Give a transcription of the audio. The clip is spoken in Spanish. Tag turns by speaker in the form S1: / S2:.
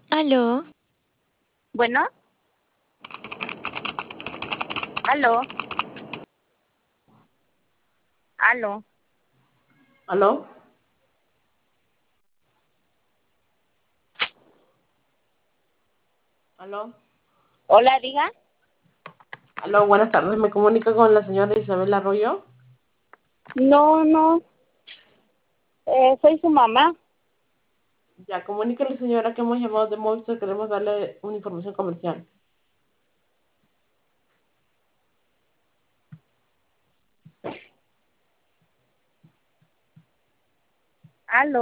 S1: Aló,
S2: Bueno, aló, aló.
S3: ¿Aló? ¿Aló?
S2: Hola, diga.
S3: ¿Aló? Buenas tardes. ¿Me comunica con la señora Isabel Arroyo?
S2: No, no, soy su mamá.
S3: Ya, comuníquele, señora, que hemos llamado de Movistar. Queremos darle una información comercial.
S2: Aló.